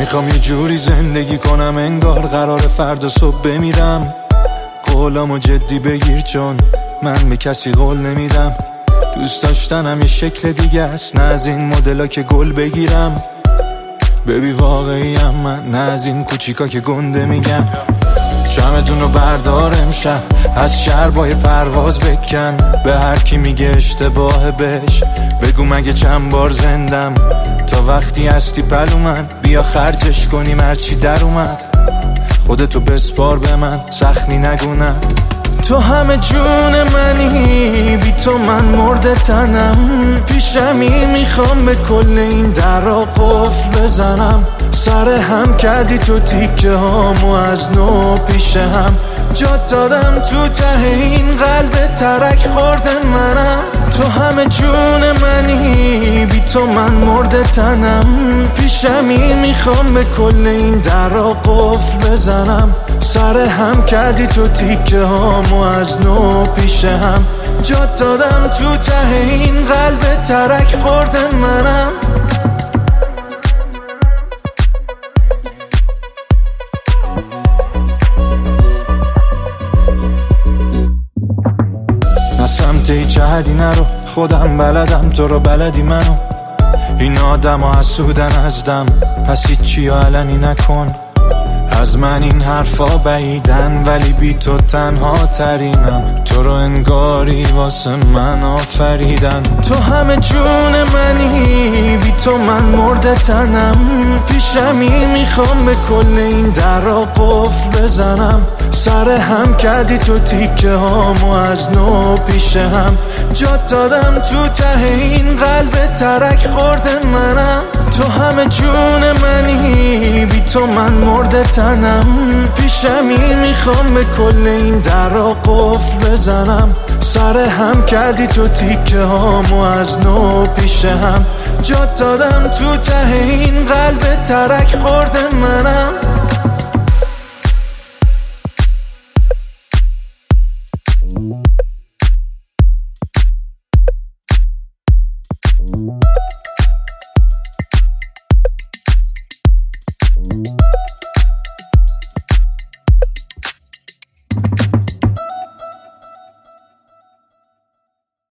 میخوام یه جوری زندگی کنم انگار قرار فردا صبح بمیرم. قولامو جدی بگیر چون من به کسی قول نمیدم. دوست داشتنم یه شکل دیگه است، نه از این مدلا که گل بگیرم. ببی واقعیم من، نه از این کوچیکا که گنده میگم. شمعدون رو بردار امشب، از شهر با یه پرواز بکن. به هر کی میگه اشتباه بهش بگو مگه چند بار زندم. تا وقتی هستی پلو من، بیا خرجش کنیم هرچی در اومد. خودتو بسپار به من، سختی نگونم. تو همه جون منی، بی تو من مرده تنم. پیشمی میخوام به کل این درا قفل بزنم. سر هم کردی تو تیکه هامو از نو پیش هم. جات دادم تو ته این قلب ترک خورده منم. تو همه جون منی، بی تو من مرده تنم. پیشمی میخوام به کل این درا قفل بزنم. سر هم کردی تو تیکه هامو از نو پیش هم. جات دادم تو ته این قلب ترک خورده منم. نه سمت هیچ حدی نرو، خودم بلدم تو رو بلدی منو. این آدم ها حسودن از دم، پس هیچی علنی نکن. از من این حرفا بعیدن ولی بی تو تنها ترینم. تو رو انگاری واسه من آفریدن. تو همه جون منی، بی تو من مرده تنم. پیشمی میخوام به کل این درا قفل بزنم. سر هم کردی تو تیکه هامو از نو پیش هم. جات دادم تو ته این قلب ترک خورده منم. تو همه جون منی، بی تو من مرده تنم. پیشمی میخوام به کل این درا قفل بزنم. سر هم کردی تو تیکه هامو از نو پیش هم. جات دادم تو ته این قلب ترک خورده منم.